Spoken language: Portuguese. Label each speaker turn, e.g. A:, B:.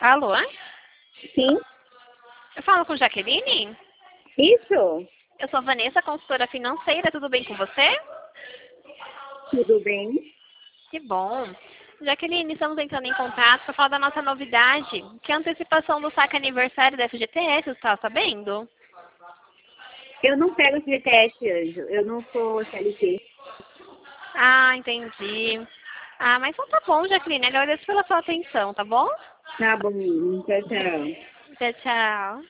A: Alô?
B: Sim,
A: Eu falo com Jaqueline?
B: isso,
A: Eu sou Vanessa, consultora financeira. Tudo bem com você?
B: tudo bem.
A: Que bom. Jaqueline, estamos entrando em contato para falar da nossa novidade, que é a antecipação do saque aniversário da FGTS, você está sabendo?
B: Eu não pego esse GTS, Anjo, eu não sou CLT.
A: Ah, entendi. Ah, mas então tá bom, Jaqueline. Agradeço pela sua atenção, tá bom?
B: Tá bom, tchau, tchau.
A: Tchau, tchau.